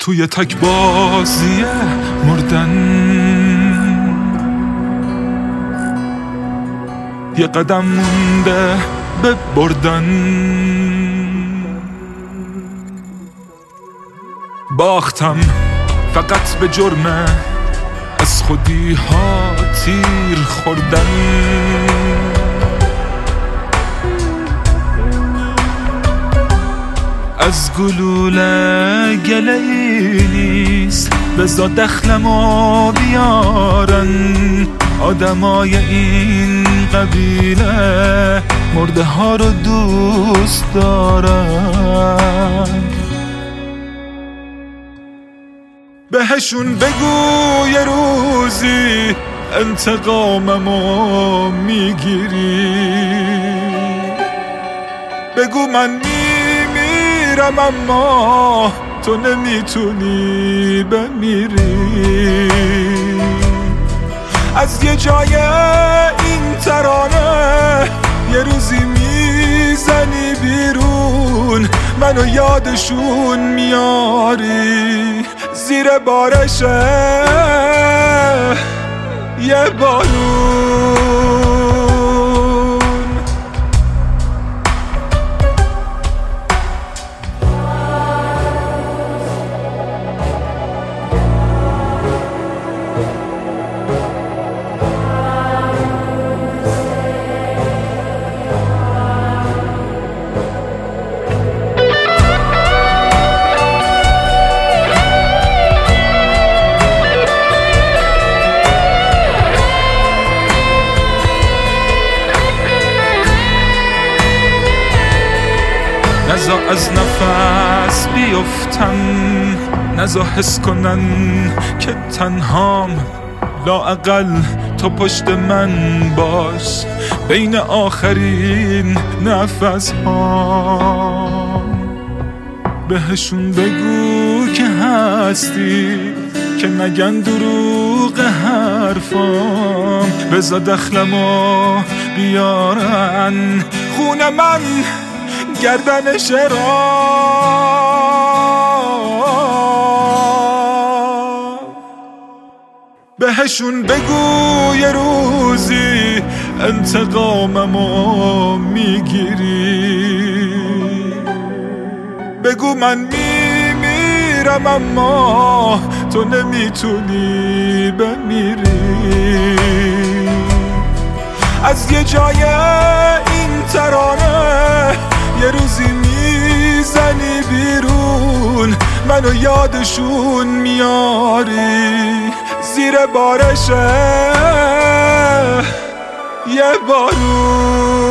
توی تک بازی مردن، یه قدم مونده به بردن. باختم فقط به جرم از خودی ها تیر خوردن. از گلوله گله‌ای نیست، بذار دخلمو بیارن. آدمای این قبیله مرده ها رو دوست دارن. بهشون بگو یه روزی انتقاممو میگیری. بگو من میمیرم اما تو نمیتونی بمیری. از یه جای این ترانه یه روزی میزنی بیرون، منو یادشون میاری زیر بارشه یه بارون. نزا از نفس بیفتن، نزا حس کنن که تنهام. لااقل تو پشت من باش بین آخرین نفس ها. بهشون بگو که هستی، که نگن دروغ حرفام. بذار دخلمو بیارن خون من گردنش را. بهشون بگو یه روزی انتقاممو میگیری. بگو من میمیرم اما تو نمیتونی بمیری. از یه جای این ترانه یه روزی میزنی بیرون، منو یادشون میاری زیر بارشه یه بارون.